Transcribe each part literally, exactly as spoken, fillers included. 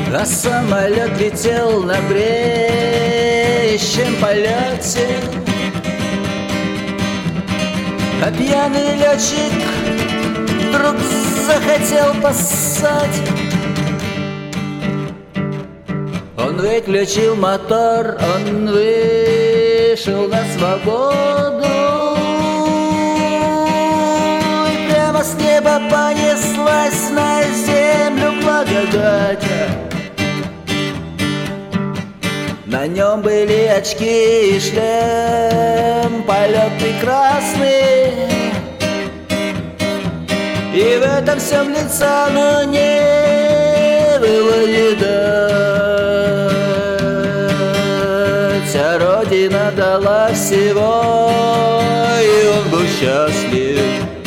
А самолет летел на бреющем полете, а пьяный летчик вдруг захотел поссать. Он выключил мотор, он вышел на свободу, и прямо с неба понеслась на землю благодать. На нем были очки и шлем, полет прекрасный, и в этом всем лица, но не было видать. А Родина дала всего, и он был счастлив.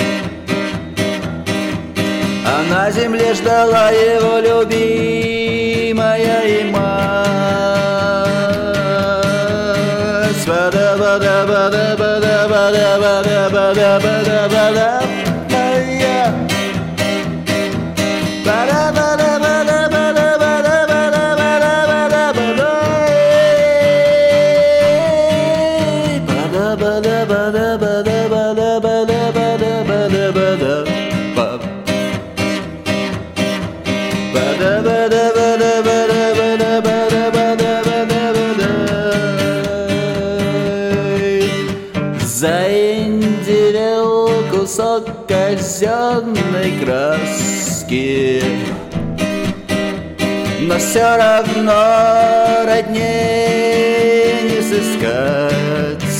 А на земле ждала его любимая и мать. Заиндевел кусок казенной краски, но все равно родней не сыскать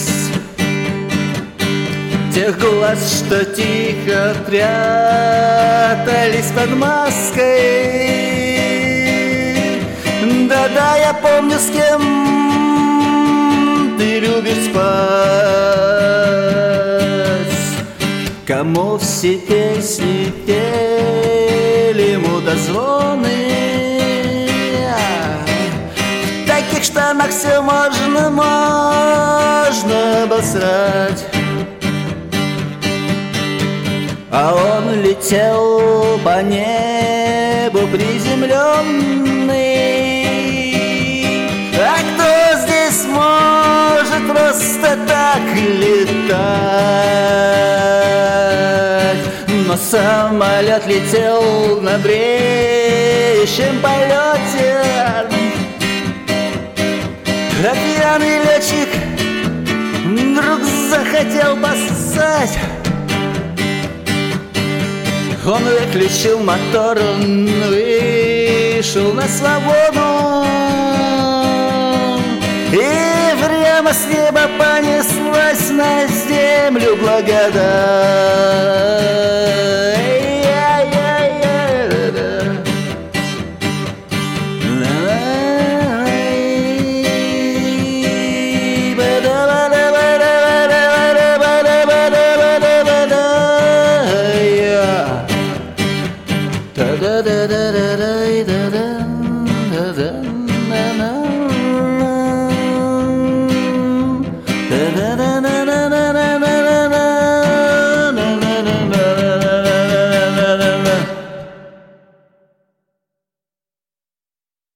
тех глаз, что тихо прятались под маской. Да-да, я помню, с кем ты любишь спать, кому все песни пели мудозвоны. В таких штанах все можно, можно обосрать. А он летел по небу приземленный. А кто здесь может просто так летать? Но самолет летел на бреющем полете, а пьяный летчик вдруг захотел поссать. Он выключил мотор, он вышел на свободу, и прямо с неба понеслась на землю благодать. Da da da da da da da da da.